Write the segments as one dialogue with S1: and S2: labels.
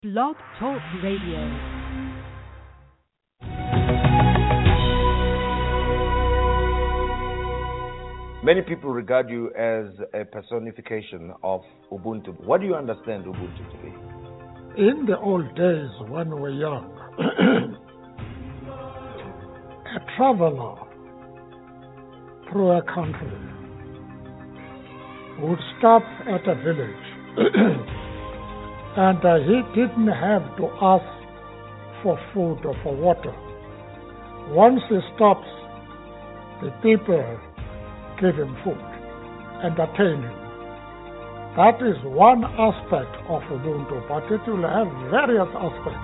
S1: Blog Talk Radio.
S2: Many people regard you as a personification of Ubuntu. What do you understand Ubuntu to be?
S3: In the old days when we were young, a traveler through a country would stop at a village and he didn't have to ask for food or for water. Once he stops, the people give him food, entertain him. That is one aspect of Ubuntu, but it will have various aspects.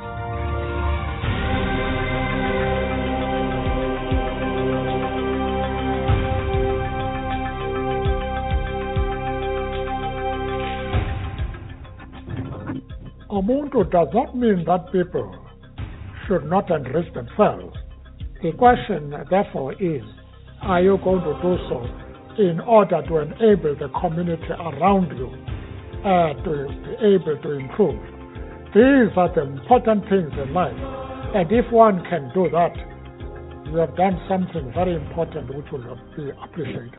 S3: Ubuntu does not mean that people should not enrich themselves. The question, therefore, is, are you going to do so in order to enable the community around you to be able to improve? These are the important things in life. And if one can do that, you have done something very important which will be appreciated.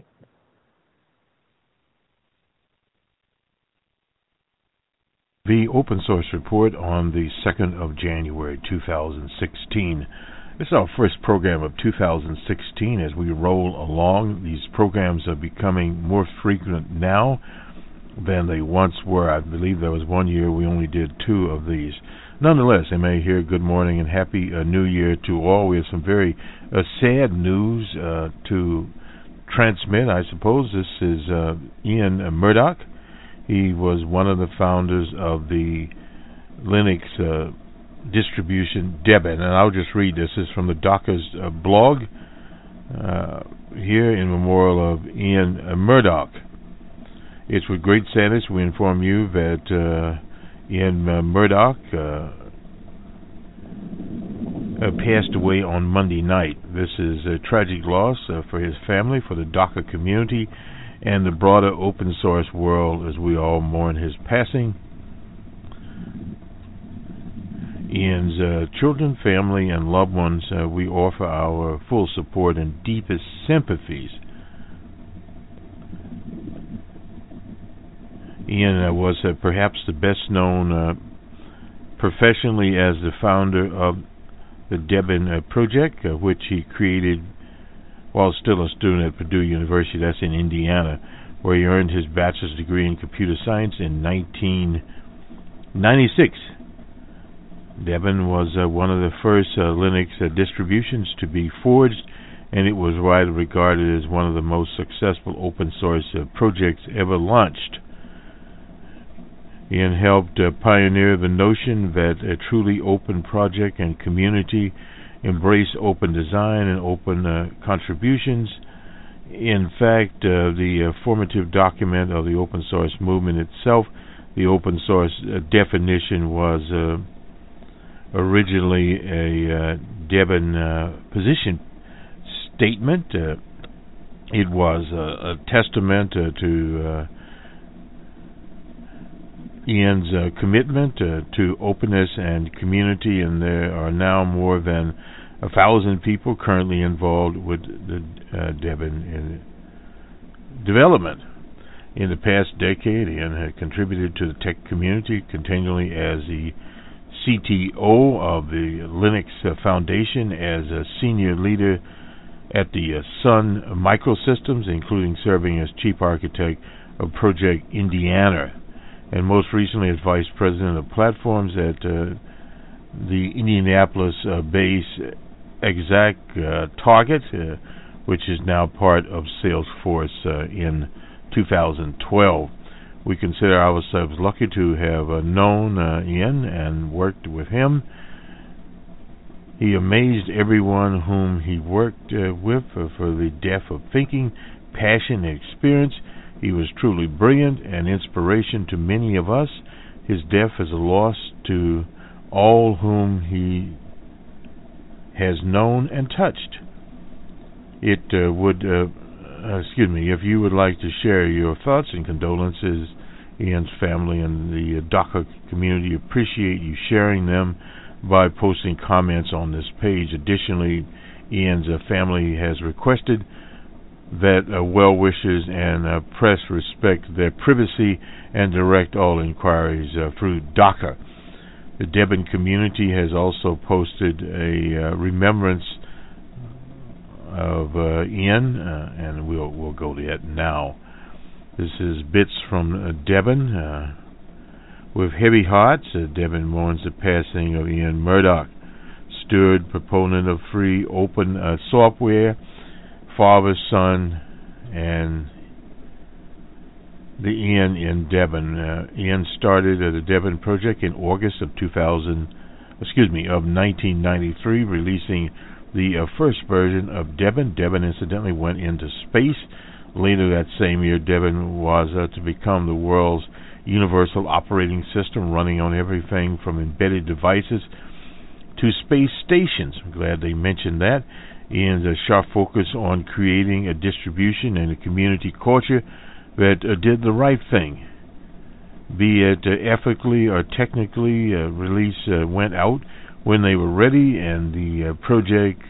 S4: The Open Source Report on the 2nd of January 2016. This is our first program of 2016 as we roll along. These programs are becoming more frequent now than they once were. I believe there was one year we only did 2 of these. Nonetheless, I may hear good morning and happy New Year to all. We have some very sad news to transmit, I suppose. This is Ian Murdock. He was one of the founders of the Linux distribution Debian, and I'll just read this. This is from the Docker's blog here in memorial of Ian Murdock. It's with great sadness we inform you that Ian Murdock passed away on Monday night. This is a tragic loss for his family, for the Docker community, and the broader open source world as we all mourn his passing. Ian's children, family, and loved ones, we offer our full support and deepest sympathies. Ian was perhaps the best known professionally as the founder of the Debian project, which he created while still a student at Purdue University. That's in Indiana, where he earned his bachelor's degree in computer science in 1996. Debian was one of the first Linux distributions to be forged, and it was widely regarded as one of the most successful open source projects ever launched. Ian helped pioneer the notion that a truly open project and community embrace open design and open contributions. In fact, the formative document of the open source movement itself, the open source definition, was originally a Debian position statement. It was a testament to Ian's commitment to openness and community, and there are now more than 1,000 people currently involved with the Debian development. In the past decade, Ian had contributed to the tech community continually as the CTO of the Linux Foundation, as a senior leader at the Sun Microsystems, including serving as chief architect of Project Indiana, and most recently as vice president of platforms at the Indianapolis-based Exact Target, which is now part of Salesforce in 2012. We consider ourselves lucky to have known Ian and worked with him. He amazed everyone whom he worked with for the depth of thinking, passion, and experience. He was truly brilliant and inspiration to many of us. His death is a loss to all whom he has known and touched. It if you would like to share your thoughts and condolences Ian's family and the DACA community appreciate you sharing them by posting comments on this page. Additionally, Ian's family has requested that well wishers and press respect their privacy and direct all inquiries through DACA. The Devon community has also posted a remembrance of Ian, and we'll go to it now. This is bits from Devon. With heavy hearts, Devon mourns the passing of Ian Murdoch, steward, proponent of free, open software, father, son, and the Ian in Devon. Ian started the Devon project in August of 1993, releasing the first version of Devon. Devon incidentally went into space. Later that same year, Devon was to become the world's universal operating system, running on everything from embedded devices to space stations. I'm glad they mentioned that. Ian's a sharp focus on creating a distribution and a community culture that did the right thing, be it ethically or technically. Release went out when they were ready, and the project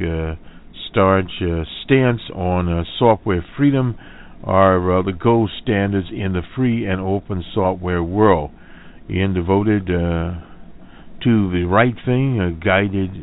S4: stance on software freedom are the gold standards in the free and open software world. Ian devoted to the right thing, guided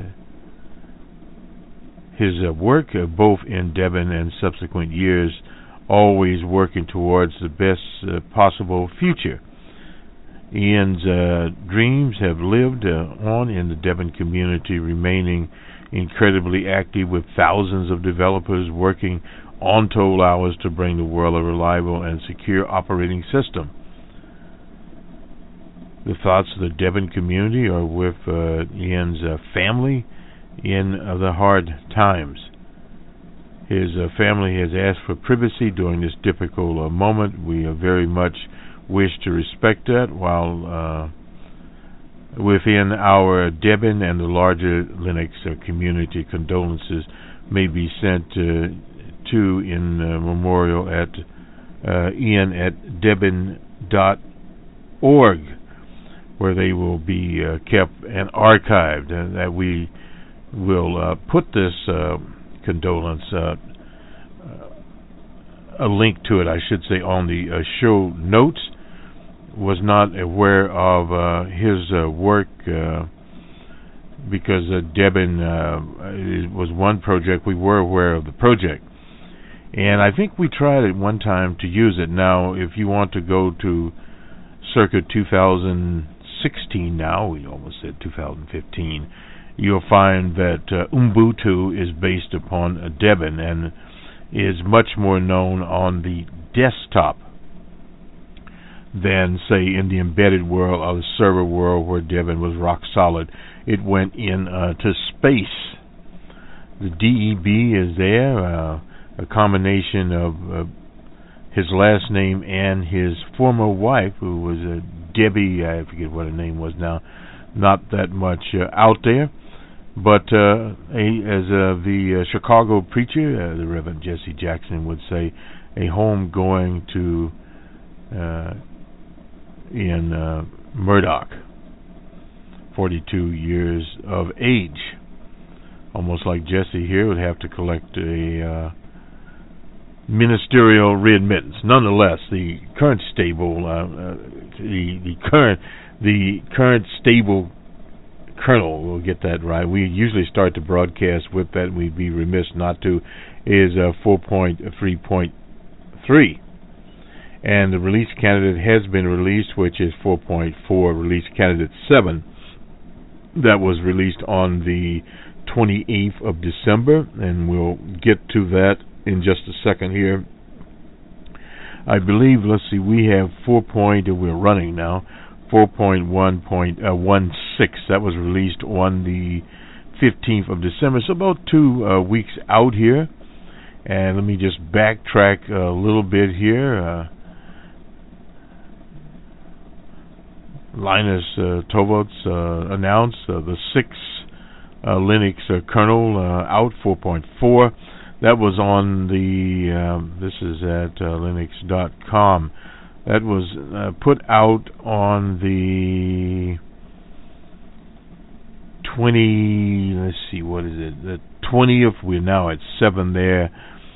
S4: his work both in Devon and subsequent years, always working towards the best possible future. Ian's dreams have lived on in the Devon community, remaining incredibly active with thousands of developers working on toll hours to bring the world a reliable and secure operating system. The thoughts of the Devon community are with Ian's family in the hard times. His family has asked for privacy during this difficult moment. We very much wish to respect that, while within our Devon and the larger Linux community, condolences may be sent to in memorial at Ian at devon.org, where they will be kept and archived, and that we will put this condolence, a link to it, I should say, on the show notes. Was not aware of his work because Devon was one project. We were aware of the project, and I think we tried at one time to use it. Now, if you want to go to circa 2016 now, we almost said 2015, you'll find that Ubuntu is based upon Devon and is much more known on the desktop than, say, in the embedded world or the server world, where Devon was rock solid. It went to space. The DEB is there, a combination of his last name and his former wife, who was Debbie, I forget what her name was now, not that much out there. But as the Chicago preacher, the Reverend Jesse Jackson, would say, a home going to Ian Murdoch, 42 years of age. Almost like Jesse here, would have to collect a ministerial readmittance. Nonetheless, the current stable, the current stable kernel, we'll get that right. We usually start the broadcast with that. We'd be remiss not to. Is 4.3.3. And the release candidate has been released, which is 4.4 release candidate 7. That was released on the 28th of December, and we'll get to that in just a second here. I believe, let's see, we have we're running now, 4.1.16. That was released on the 15th of December, so about 2 weeks out here. And let me just backtrack a little bit here. Linus Torvalds announced the 6th Linux kernel out, 4.4. That was on the, this is at linux.com. That was put out on the the 20th. We're now at 7 there.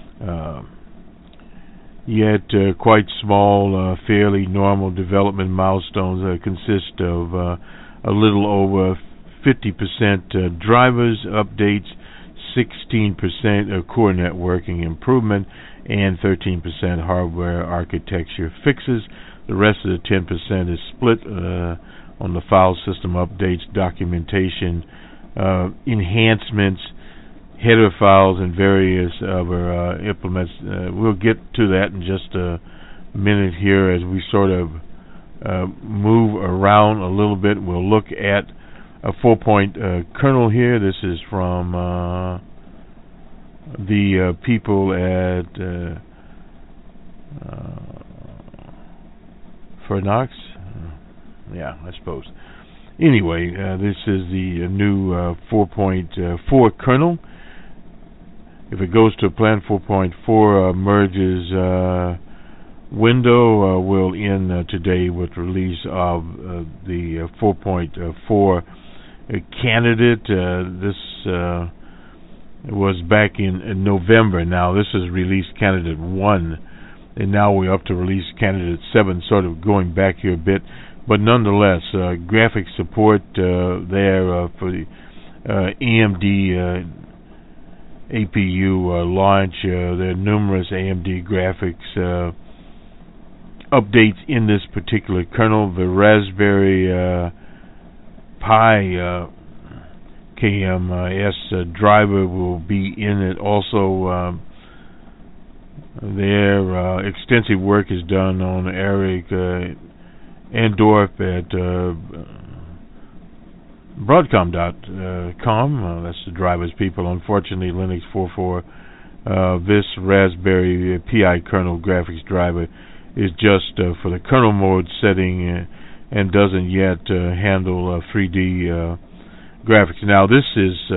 S4: Yet quite small, fairly normal development milestones consist of a little over 50% drivers updates, 16% core networking improvement, and 13% hardware architecture fixes. The rest of the 10% is split on the file system updates, documentation, enhancements, header files, and various other implements. We'll get to that in just a minute here as we sort of move around a little bit. We'll look at a 4-point kernel here. This is from the people at Phoenix. Yeah, I suppose. Anyway, this is the new 4.4 kernel. If it goes to plan 4.4 merges window, will end today with release of the 4.4 candidate. This was back in November. Now this is release candidate 1, and now we're up to release candidate 7, sort of going back here a bit. But nonetheless, graphics support there for the AMD APU launch. There are numerous AMD graphics updates in this particular kernel. The Raspberry Pi KMS driver will be in it also. Their extensive work is done on Eric Andorf at Broadcom.com. That's the drivers people. Unfortunately, Linux 4.4, this Raspberry Pi kernel graphics driver is just for the kernel mode setting and doesn't yet handle 3D graphics. Now, this is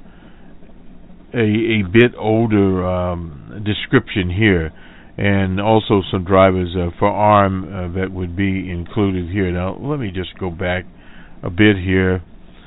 S4: a bit older description here, and also some drivers for ARM that would be included here. Now, let me just go back a bit here.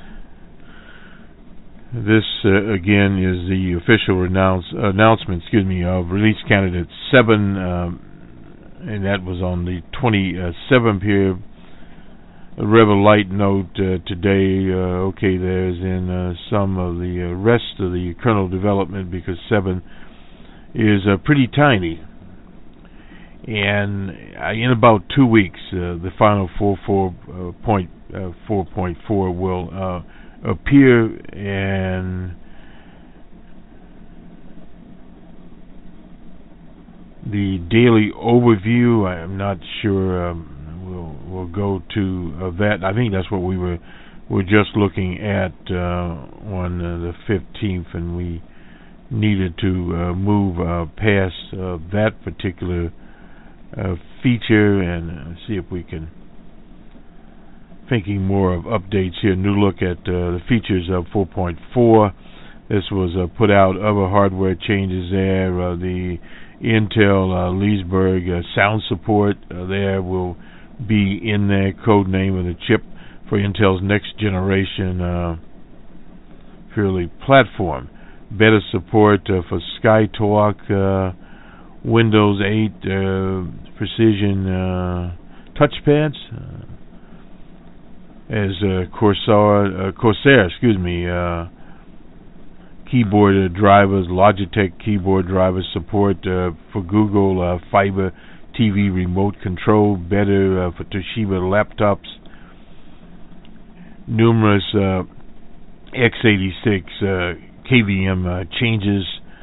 S4: This, again, is the official announcement, of release candidate 7, and that was on the 27th here. A rather light note today, there's in some of the rest of the kernel development, because 7 is pretty tiny. And in about 2 weeks, the final 4.4 will appear, and the daily overview, I'm not sure we'll go to that. I think that's what we were just looking at on the 15th, and we needed to move past that particular feature and see if we can, thinking more of updates here. New look at the features of 4.4. This was put out. Other hardware changes there. The Intel Leesburg sound support there will be in there. Code name of the chip for Intel's next generation Purely platform. Better support for SkyTalk, Windows 8 precision touchpads, as Corsair, keyboard drivers, Logitech keyboard drivers support for Google Fiber TV remote control, better for Toshiba laptops. Numerous x86 KVM changes.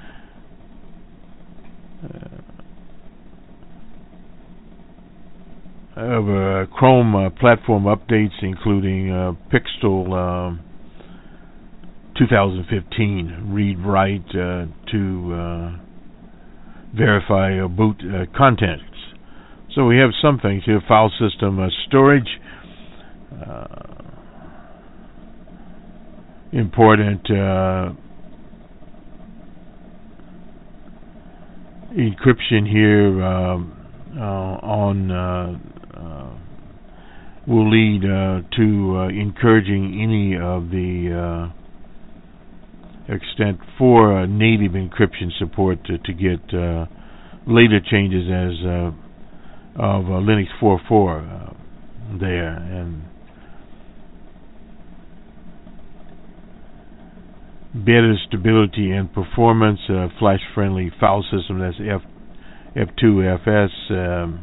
S4: Chrome platform updates, including Pixel 2015 read-write to verify boot contents. So we have some things here. File system storage, important encryption here will lead to encouraging any of the extent for native encryption support to get later changes as of Linux 4.4 there, and better stability and performance, flash-friendly file system, that's F2FS,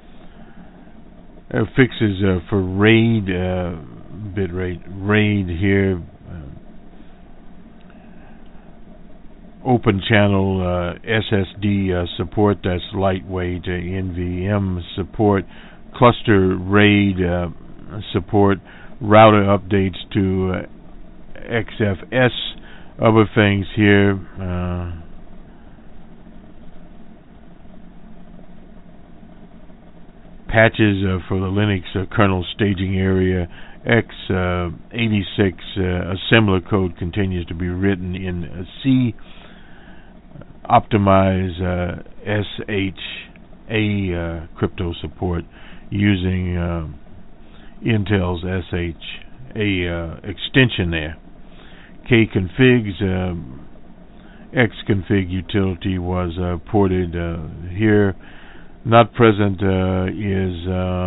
S4: fixes for RAID, bitrate RAID here, open channel SSD support, that's lightweight NVM support, cluster RAID support, router updates to XFS, other things here, patches for the Linux kernel staging area, x86 assembler code continues to be written in C, optimize SHA crypto support using Intel's SHA extension there. Kconfigs xconfig utility was ported here. Not present is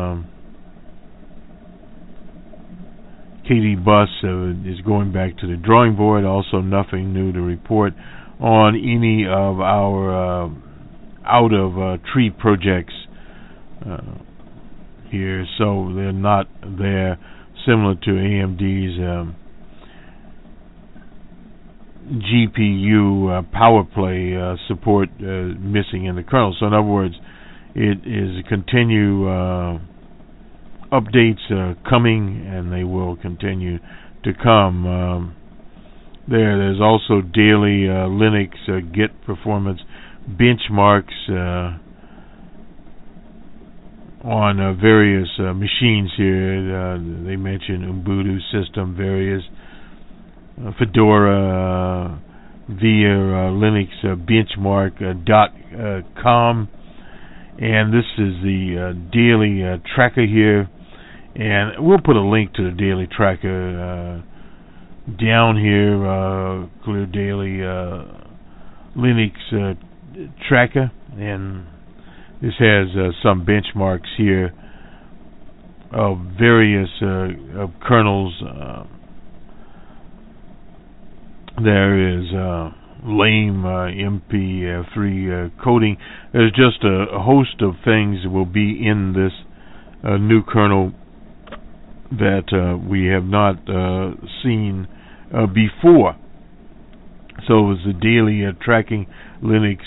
S4: KDBus is going back to the drawing board. Also, nothing new to report on any of our out of tree projects here, so they're not there. Similar to AMD's GPU power play support missing in the kernel. So in other words, it is continue updates coming, and they will continue to come. There's also daily Linux Git performance benchmarks on various machines here. They mention Ubuntu system, various Fedora via Linux benchmark.com, and this is the daily tracker here, and we'll put a link to the daily tracker down here, Clear Daily Linux tracker, and this has some benchmarks here of various of kernels. There is lame MP3 coding. There's just a host of things that will be in this new kernel that we have not seen before. So it was the daily tracking Linux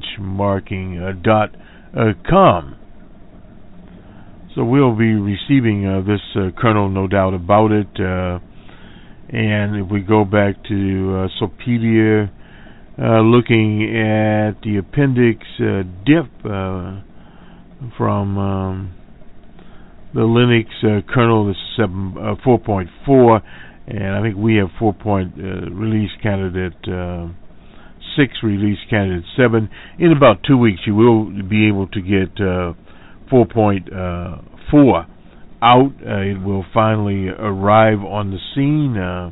S4: benchmarking.com. So we'll be receiving this kernel, no doubt about it. And if we go back to Sopedia, looking at the appendix diff from the Linux kernel, this is 4.4, and I think we have 4. Release candidate 6, release candidate 7. In about 2 weeks, you will be able to get 4.4 out. It will finally arrive on the scene.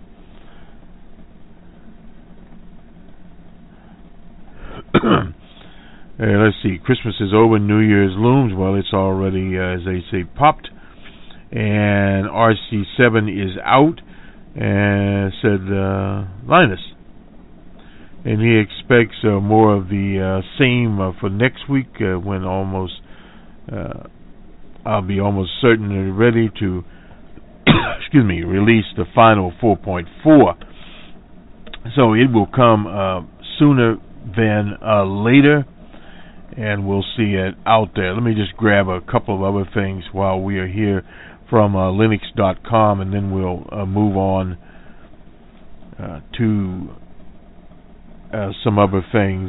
S4: Let's see. Christmas is over. New Year's looms. Well, it's already, as they say, popped. And RC7 is out, said Linus. And he expects more of the same for next week, when almost I'll be almost certainly ready to release the final 4.4. So it will come sooner than later, and we'll see it out there. Let me just grab a couple of other things while we are here from Linux.com, and then we'll move on to some other things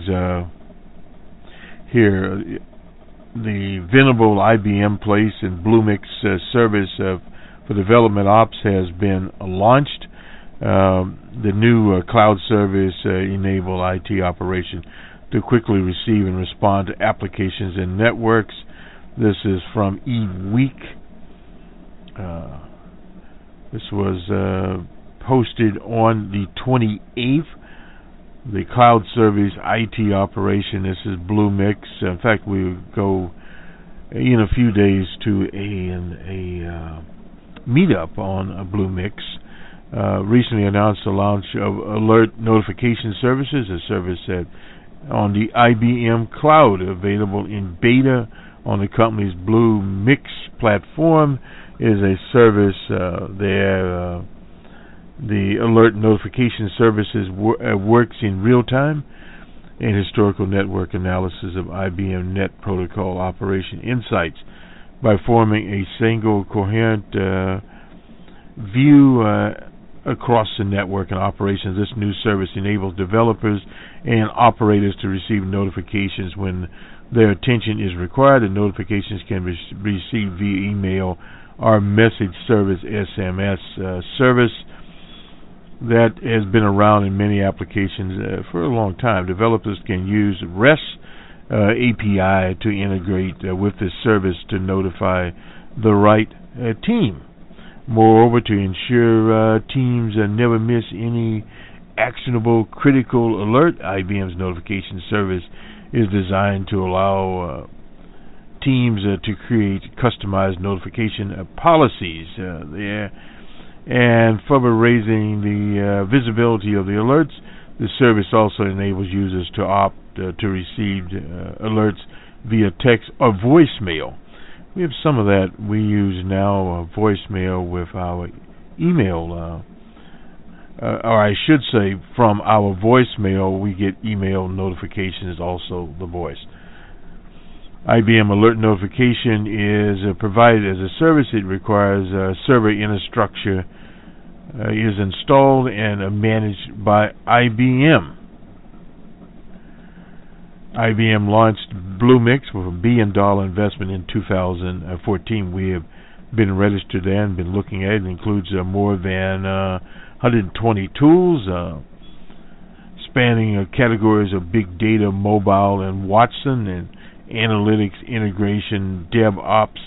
S4: here. The venerable IBM Place and Bluemix service for development ops has been launched. The new cloud service enable IT operation to quickly receive and respond to applications and networks. This is from eWeek. This was posted on the 28th. The cloud service IT operation. This is Bluemix. In fact, we will go in a few days to a meetup on Bluemix. Recently announced the launch of Alert Notification Services, a service that on the IBM Cloud, available in beta on the company's Bluemix platform, is a service there. The Alert Notification Services works in real time and historical network analysis of IBM Net Protocol operation insights by forming a single coherent view across the network and operations. This new service enables developers and operators to receive notifications when their attention is required. The notifications can be received via email or message service, SMS service that has been around in many applications for a long time. Developers can use REST API to integrate with this service to notify the right team. Moreover, to ensure teams never miss any actionable critical alert, IBM's notification service is designed to allow teams to create customized notification policies there. And further raising the visibility of the alerts, the service also enables users to opt to receive alerts via text or voicemail. We have some of that. We use now voicemail with our email, or I should say from our voicemail we get email notifications, also the voice. IBM Alert Notification is provided as a service. It requires server infrastructure is installed and managed by IBM. IBM launched Bluemix with $1 billion investment in 2014. We have been registered there and been looking at it. It includes more than 120 tools spanning categories of big data, mobile, and Watson, and analytics, integration, DevOps,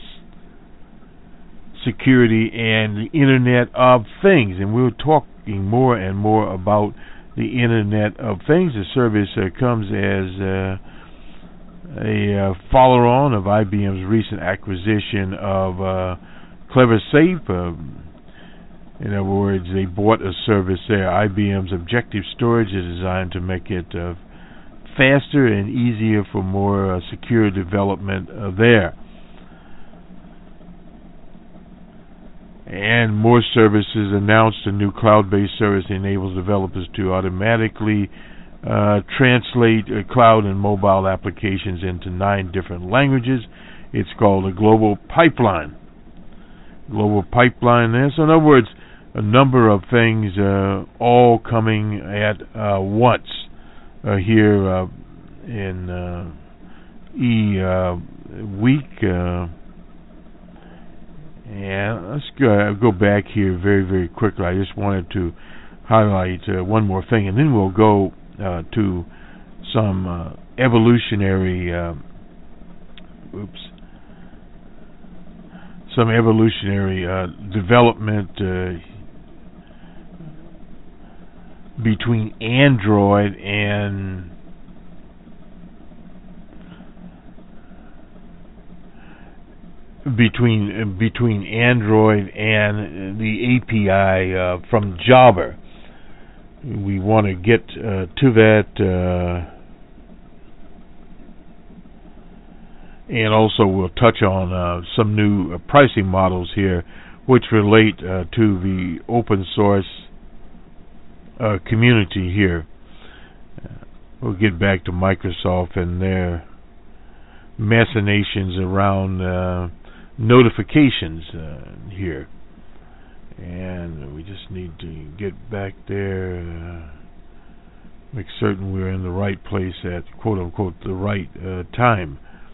S4: security, and the Internet of Things. And we're talking more and more about the Internet of Things. The service comes as a follow-on of IBM's recent acquisition of CleverSafe. In other words, they bought a service there. IBM's Objective Storage is designed to make it faster and easier for more secure development there. And more services announced. A new cloud-based service enables developers to automatically translate cloud and mobile applications into 9 different languages. It's called a Global Pipeline. Global Pipeline there. So in other words, a number of things all coming at once here in eWeek. And let's go back here very, very quickly. I just wanted to highlight one more thing, and then we'll go to some evolutionary development between Android and between Android and the API from Java. We want to get to that, and also we'll touch on some new pricing models here, which relate to the open source community here. We'll get back to Microsoft and their machinations around notifications here, and we just need to get back there, make certain we're in the right place at quote unquote the right time.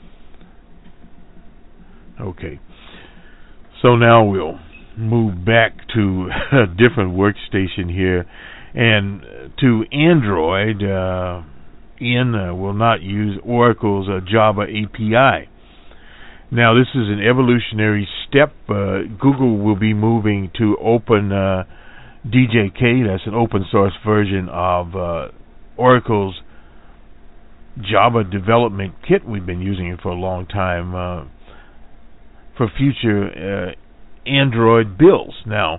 S4: Okay, so now we'll move back to a different workstation here, and to Android. Will not use Oracle's Java API. Now, this is an evolutionary step. Google will be moving to Open DJK. That's an open source version of Oracle's Java Development Kit. We've been using it for a long time for future Android builds. Now,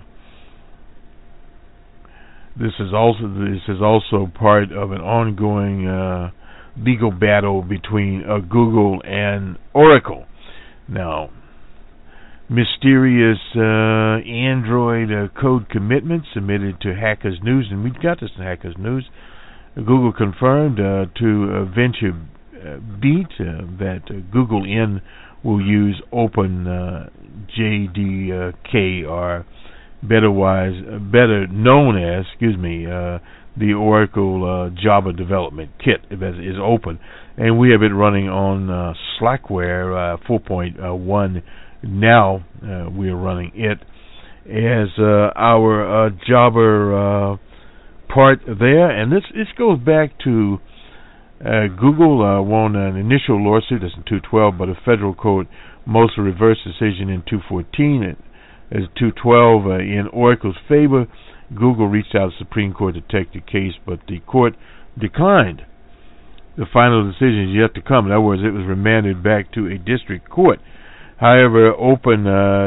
S4: this is also part of an ongoing legal battle between Google and Oracle. Now, mysterious Android code commitment submitted to Hackers News, and we've got this in Hackers News. Google confirmed to VentureBeat that Google N will use Open JDK, or better known as, the Oracle Java Development Kit is open, and we have it running on Slackware 4.1 now. We are running it as our Java part there, and this goes back to Google won an initial lawsuit, that's in 212, but a federal court mostly reversed decision in 214. As 212 in Oracle's favor. Google reached out to the Supreme Court to take the case, but the court declined. The final decision is yet to come. In other words, it was remanded back to a district court. However, Open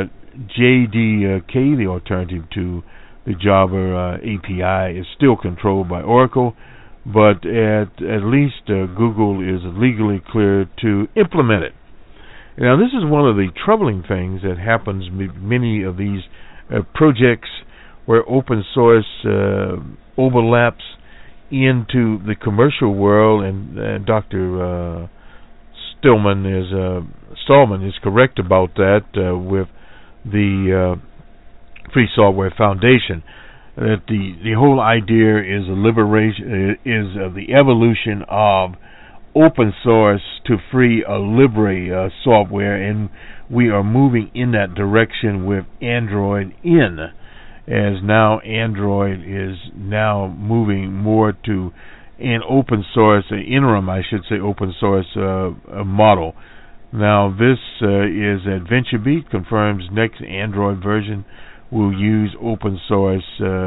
S4: JDK, the alternative to the Java API, is still controlled by Oracle, but at least Google is legally cleared to implement it. Now, this is one of the troubling things that happens with many of these projects where open source overlaps into the commercial world, and Dr. Stallman is correct about that with the Free Software Foundation. That the whole idea is the evolution of open source to free or libre software, and we are moving in that direction with Android N, as now Android is now moving more to an open source, open source model. Now this is at VentureBeat confirms next Android version will use open source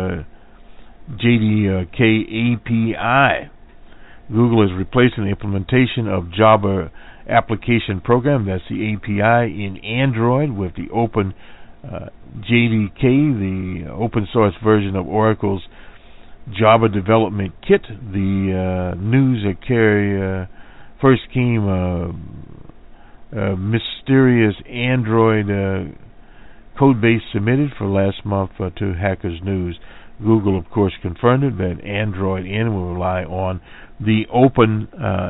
S4: JDK API. Google is replacing the implementation of Java Application Program, that's the API, in Android with the Open JDK, the open source version of Oracle's Java Development Kit. The news carry first came mysterious Android code base submitted for last month to Hackers News. Google, of course, confirmed it that Android N will rely on the Open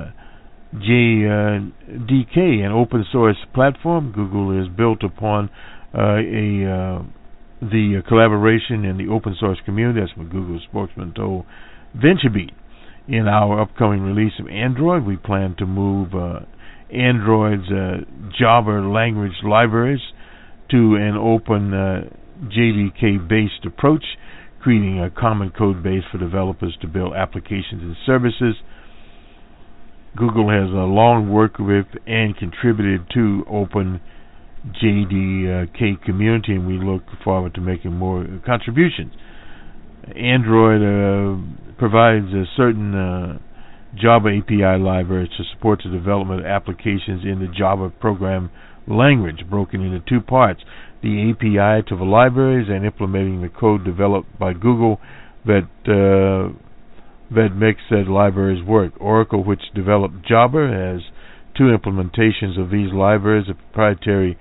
S4: JDK, an open source platform. Google is built upon the collaboration in the open source community. That's what Google spokesman told VentureBeat. In our upcoming release of Android, we plan to move Android's Java language libraries to an open JDK-based approach, creating a common code base for developers to build applications and services. Google has long worked with and contributed to Open JDK community, and we look forward to making more contributions. Android provides certain Java API libraries to support the development of applications in the Java program language, broken into two parts: the API to the libraries and implementing the code developed by Google that makes said libraries work. Oracle, which developed Java, has two implementations of these libraries: a proprietary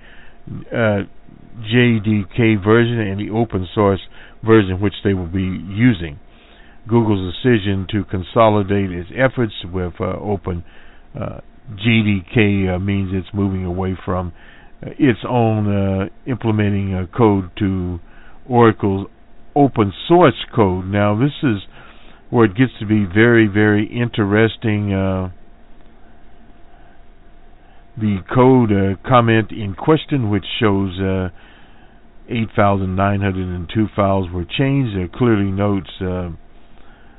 S4: JDK version and the open source version which they will be using. Google's decision to consolidate its efforts with Open JDK means it's moving away from its own implementing code to Oracle's open source code. Now this is where it gets to be very, very interesting. The code comment in question, which shows 8,902 files were changed, clearly notes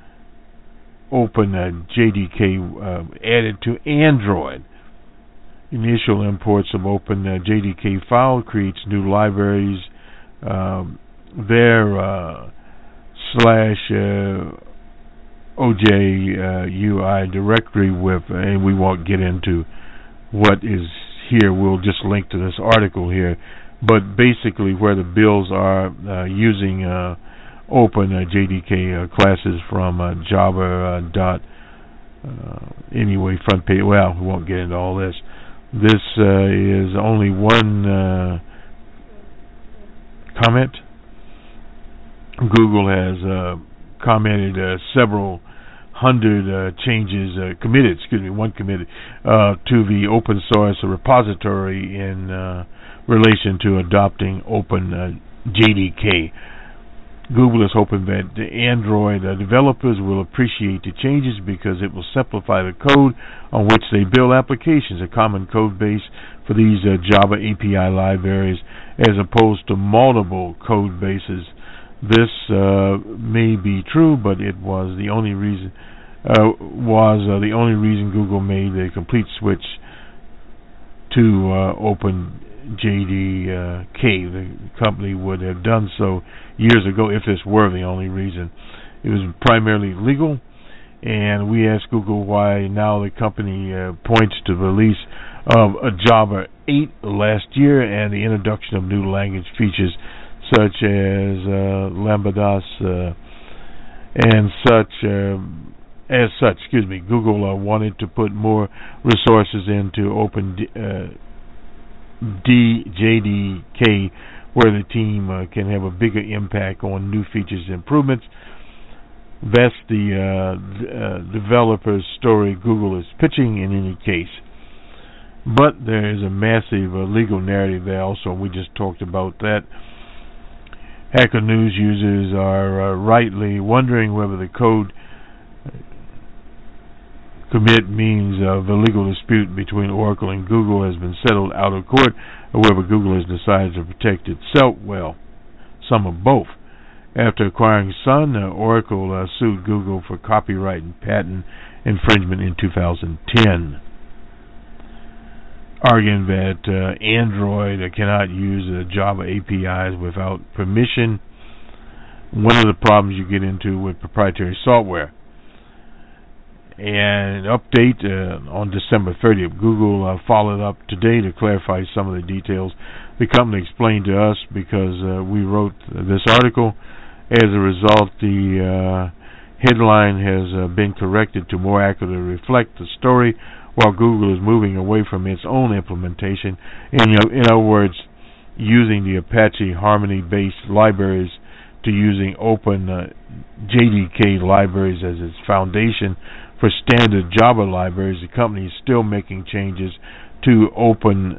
S4: Open JDK added to Android. initial imports of Open JDK file creates new libraries there slash OJUI directory with, and we won't get into what is here. We'll just link to this article here. But basically, where the builds are using Open JDK classes from Java anyway, front page. Well, we won't get into all this. This is only one comment. Google has commented several hundred changes committed, one committed to the open source repository in relation to adopting Open JDK. Google is hoping that the Android developers will appreciate the changes because it will simplify the code on which they build applications, a common code base for these Java API libraries, as opposed to multiple code bases. This may be true, but it was the only reason Google made the complete switch to Open JDK. The company would have done so years ago if this were the only reason. It was primarily legal, and we asked Google why now the company points to the release of Java 8 last year and the introduction of new language features such as Lambdas and such. Google wanted to put more resources into Open JDK, where the team can have a bigger impact on new features and improvements. That's the developer's story Google is pitching in any case. But there is a massive legal narrative there also. We just talked about that. Hacker News users are rightly wondering whether the code commit means the legal dispute between Oracle and Google has been settled out of court, or whether Google has decided to protect itself. Well, some of both. After acquiring Sun, Oracle sued Google for copyright and patent infringement in 2010, arguing that Android cannot use Java APIs without permission. One of the problems you get into with proprietary software. And an update on December 30th. Google followed up today to clarify some of the details the company explained to us because we wrote this article. As a result, the headline has been corrected to more accurately reflect the story, while Google is moving away from its own implementation. In other words, using the Apache Harmony-based libraries to using Open JDK libraries as its foundation for standard Java libraries. The company is still making changes to Open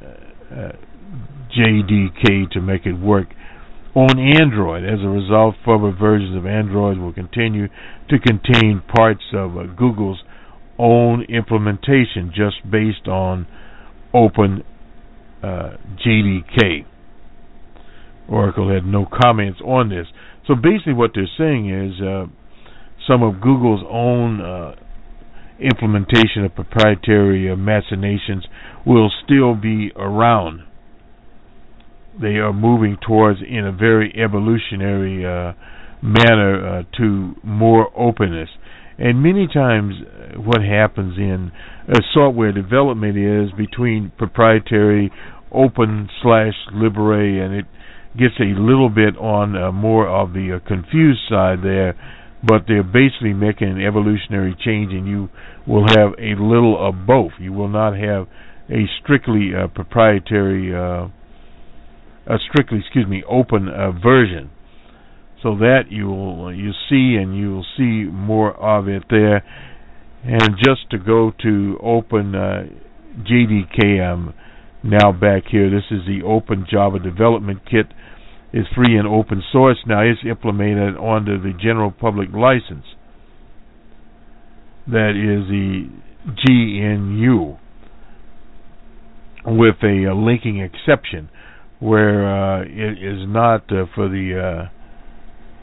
S4: JDK to make it work on Android. As a result, further versions of Android will continue to contain parts of Google's own implementation just based on Open JDK. Oracle had no comments on this. So basically what they're saying is some of Google's own implementation of proprietary machinations will still be around. They are moving towards, in a very evolutionary manner, to more openness. And many times what happens in software development is between proprietary, open/libre, and it gets a little bit on more of the confused side there, but they're basically making an evolutionary change, and you will have a little of both. You will not have a strictly proprietary, open version. So that you see, and you will see more of it there. And just to go to Open JDK, I'm now back here. This is the Open Java Development Kit. It's free and open source. Now it's implemented under the general public license. That is the GNU, with a linking exception, where it is not for the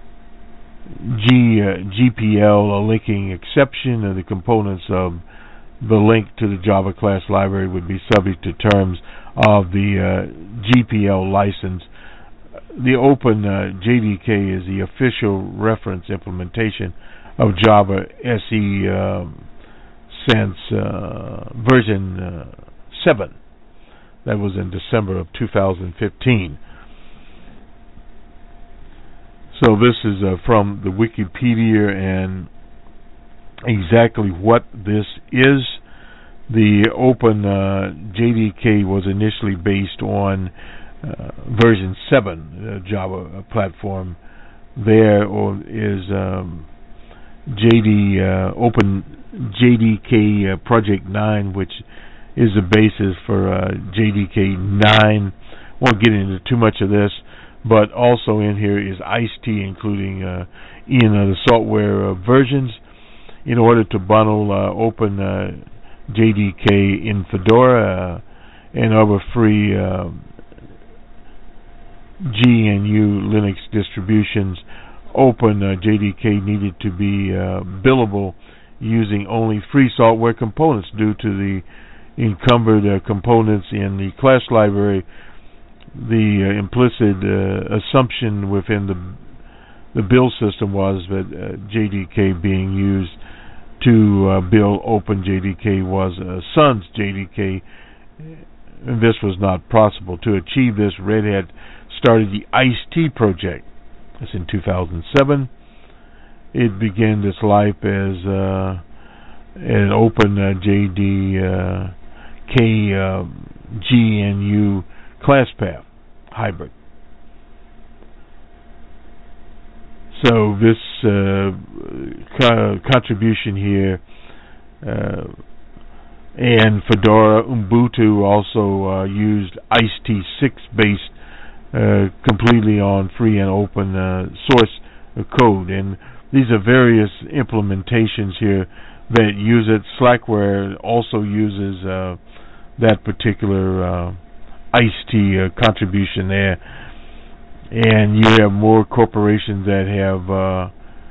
S4: GPL linking exception of the components of the link to the Java class library would be subject to terms of the GPL license. The Open JDK is the official reference implementation of Java SE since version 7. That was in December of 2015. So this is from the Wikipedia, and exactly what this is. The Open JDK was initially based on version 7 Java platform. There is Open JDK Project 9, which is the basis for JDK 9. Won't get into too much of this, but also in here is Ice-T, including in the software versions, in order to bundle Open JDK in Fedora and other free GNU Linux distributions. Open JDK needed to be billable using only free software components due to the encumbered components in the class library. The implicit assumption within the build system was that JDK being used to build Open JDK was Sun's JDK, and this was not possible. To achieve this, Red Hat started the Ice-T project. That's in 2007. It began its life as an Open JDK GNU class path hybrid. So this contribution here, and Fedora Ubuntu also used Ice-T 6 based completely on free and open source code, and these are various implementations here that use it. Slackware also uses that particular Ice-T contribution there, and you have more corporations that have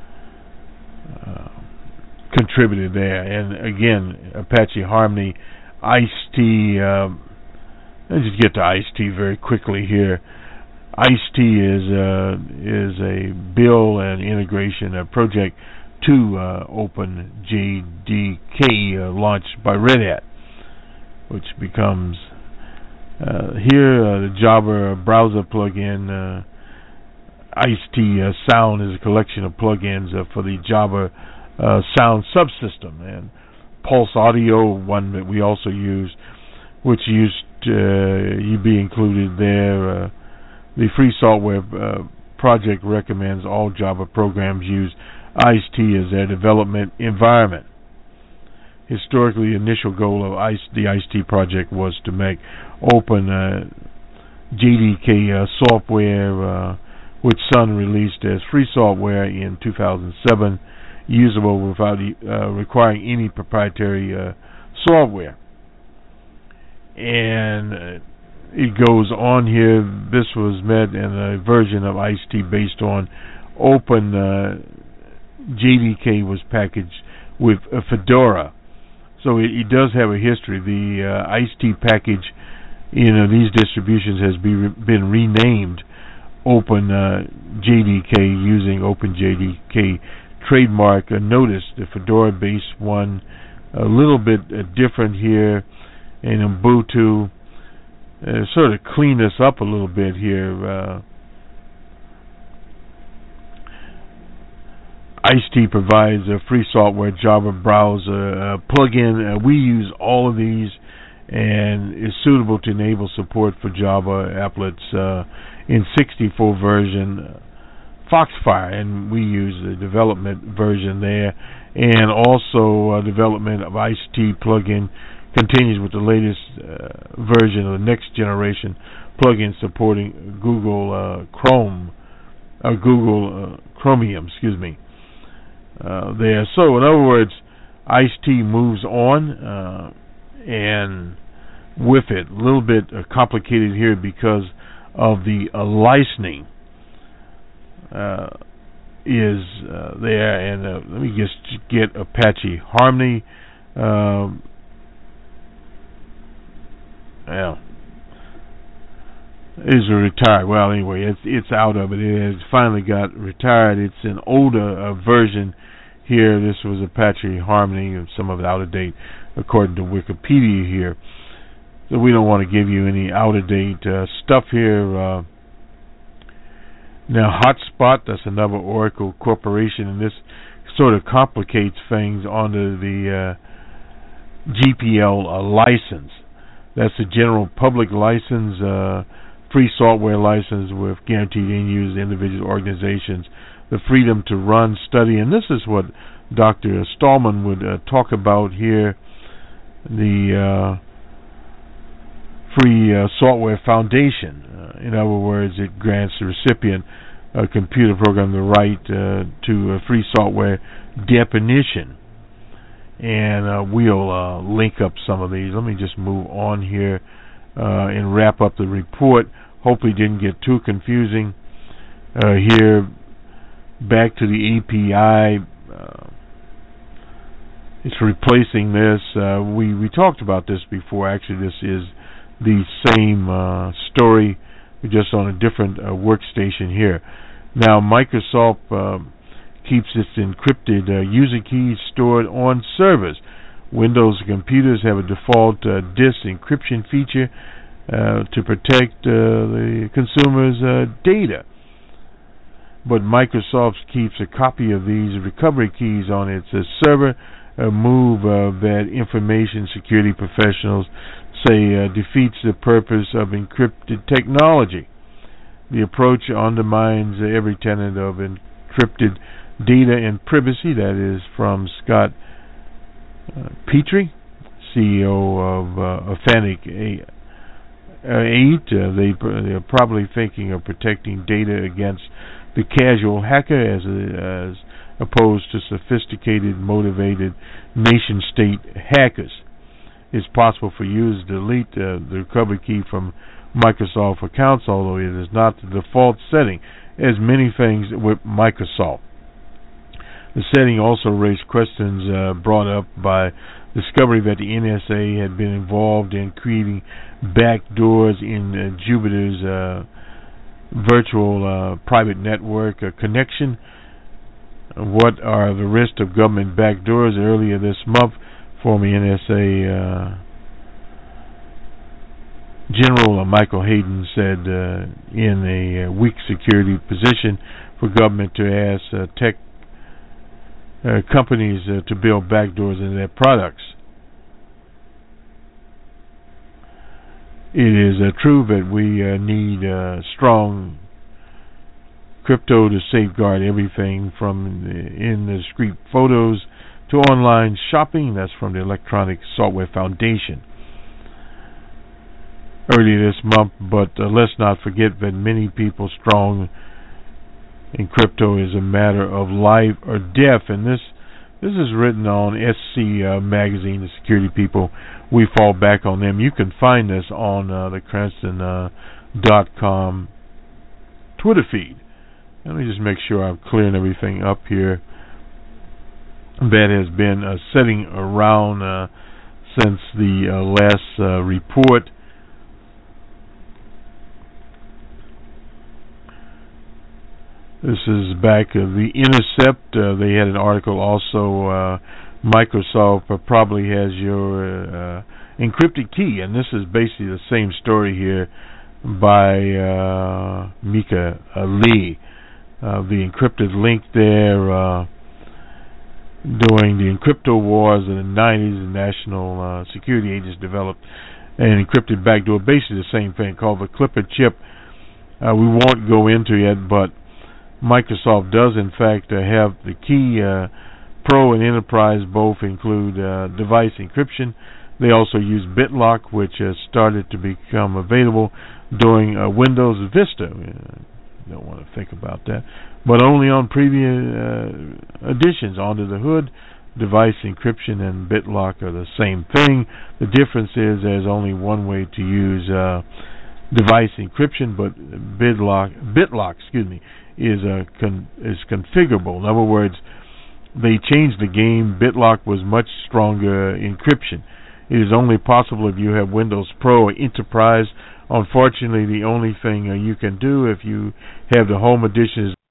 S4: contributed there. And again, Apache Harmony, Ice-T. Let's just get to Ice-T very quickly here. Ice-T is a build and integration project to Open JDK launched by Red Hat, which becomes here the Java browser plugin. Ice-T Sound is a collection of plugins for the Java sound subsystem, and Pulse Audio, one that we also use, which used to be included there. The free software project recommends all Java programs use Ice-T as their development environment. Historically, the initial goal of the Ice-T project was to make Open JDK software, which Sun released as free software in 2007, usable without requiring any proprietary software. And it goes on here. This was met in a version of Ice-T based on Open JDK was packaged with Fedora. So it does have a history. The Ice-T package in these distributions has been renamed Open JDK using Open JDK trademark. Notice the Fedora-based one a little bit different here, and Ubuntu sort of clean this up a little bit here. Ice-T provides a free software Java browser plugin. We use all of these, and is suitable to enable support for Java applets in 64 version Foxfire, and we use the development version there, and also development of Ice-T plugin continues with the latest version of the next generation plugin supporting Google Chromium, there. So in other words, Ice-T moves on, and with it, a little bit complicated here because of the licensing is there. And let me just get Apache Harmony. Well, is retired. Well, anyway, it's out of it. It has finally got retired. It's an older version here. This was Apache Harmony, and some of it out of date, according to Wikipedia here. So we don't want to give you any out of date stuff here. Now, Hotspot, that's another Oracle corporation, and this sort of complicates things under the GPL license. That's a general public license, free software license with guaranteed end-user individual organizations the freedom to run, study, and this is what Dr. Stallman would talk about here, the Free Software Foundation. In other words, it grants the recipient a computer program the right to free software definition. And we'll link up some of these. Let me just move on here and wrap up the report. Hopefully didn't get too confusing. Here, back to the API. It's replacing this. We talked about this before. Actually, this is the same story, just on a different workstation here. Now, Microsoft keeps its encrypted user keys stored on servers. Windows computers have a default disk encryption feature to protect the consumer's data. But Microsoft keeps a copy of these recovery keys on its server, a move that information security professionals say defeats the purpose of encrypted technology. The approach undermines every tenet of encrypted data and privacy. That is from Scott Petrie, CEO of Authentic 8. They're probably thinking of protecting data against the casual hacker as opposed to sophisticated, motivated nation-state hackers. It's possible for users to delete the recovery key from Microsoft accounts, although it is not the default setting, as many things with Microsoft. The setting also raised questions brought up by discovery that the NSA had been involved in creating backdoors in Jupiter's virtual private network connection. What are the risks of government backdoors? Earlier this month, former NSA General Michael Hayden said in a weak security position for government to ask tech companies to build backdoors in their products. It is true that we need strong crypto to safeguard everything from indiscreet photos to online shopping. That's from the Electronic Software Foundation earlier this month. But let's not forget that many people strong in crypto is a matter of life or death. And this is written on SC Magazine, the security people. We fall back on them. You can find this on the Cranston.com Twitter feed. Let me just make sure I'm clearing everything up here. That has been sitting around since the last report. This is back The Intercept. They had an article also. Microsoft probably has your encrypted key, and this is basically the same story here by Mika Lee. The encrypted link there during the encrypto wars in the 90s, the National Security Agency developed an encrypted backdoor, basically the same thing, called the Clipper chip. We won't go into it, but Microsoft does in fact have the key. Pro and Enterprise both include device encryption. They also use BitLock, which has started to become available during Windows Vista. Don't want to think about that, but only on previous editions. Under the hood, device encryption and BitLock are the same thing. The difference is there's only one way to use device encryption, but BitLock, is configurable. In other words, they changed the game. BitLock was much stronger encryption. It is only possible if you have Windows Pro or Enterprise. Unfortunately, the only thing you can do if you have the Home Edition is